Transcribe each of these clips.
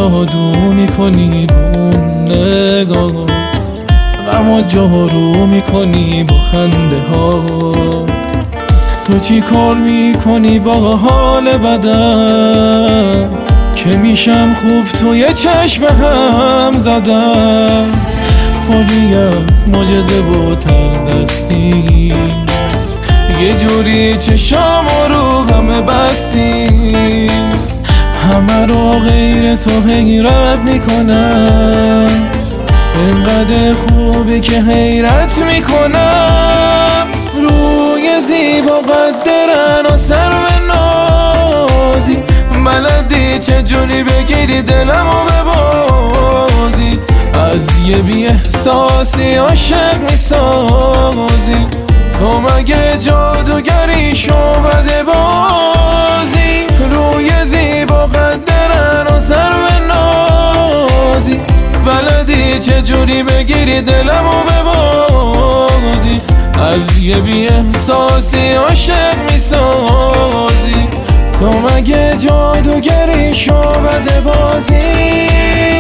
جادو میکنی با اون نگاه، غمو جارو میکنی با خنده ها. تو چی کار میکنی با حال بدم که میشم خوب توی چشم هم زدم. پری از معجزه و تردستی، یه جوری چشامو رو همه بستی. همه رو غیر تو حیرت میکنم، اینقدر خوبی که حیرت میکنم. روی زیبا قدرن و سرو نازی، بلدی چجوری بگیری دلمو ببازی. از یه بی احساسی عاشق میسازی، تو مگه جادوگری شعبده بازی. روی زیبا قدرن و سرو نازی، بلدی چجوری بگیری دلمو ببازی. از یه بی احساسی عاشق میسازی، تو مگه جادوگری شعبده بازی.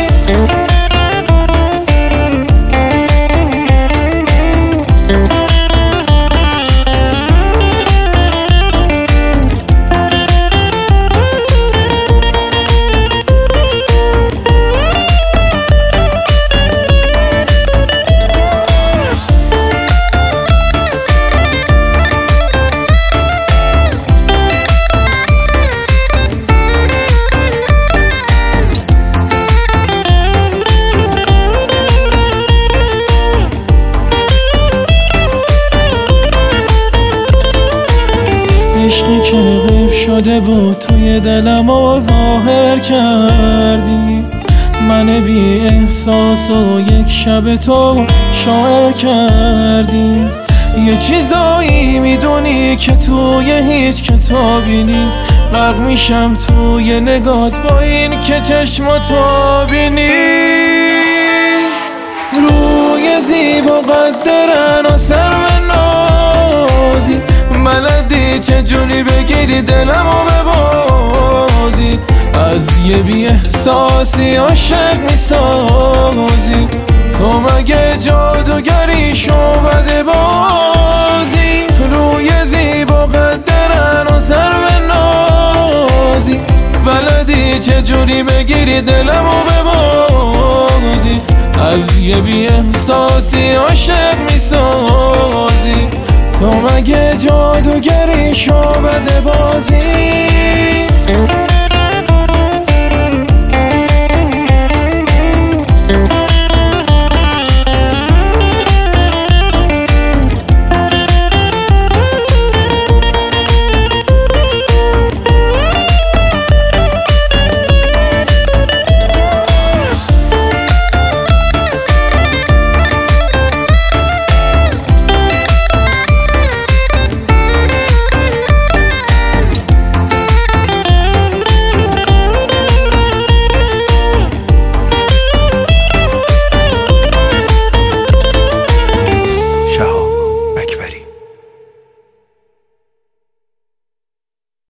عشقی که غیب شده بود توی دلم ظاهر کردی. من بی احساس و یک شب تو شاعر کردی. یه چیزایی میدونی که توی هیچ کتابی نیست، غرق میشم توی نگات با این که چشم تابی نیست. روی زیبا قدرن و سرو نازی، بلدی چجوری بگیری دلمو ببازی. از یه بی احساسی عاشق میسازی، تو مگه جادوگری شعبده بازی. روی زیبا قدرن و سرو نازی، بلدی چجوری بگیری دلمو ببازی. از یه بی احساسی عاشق میسازی، تو مگه جادوگری شعبده بازی.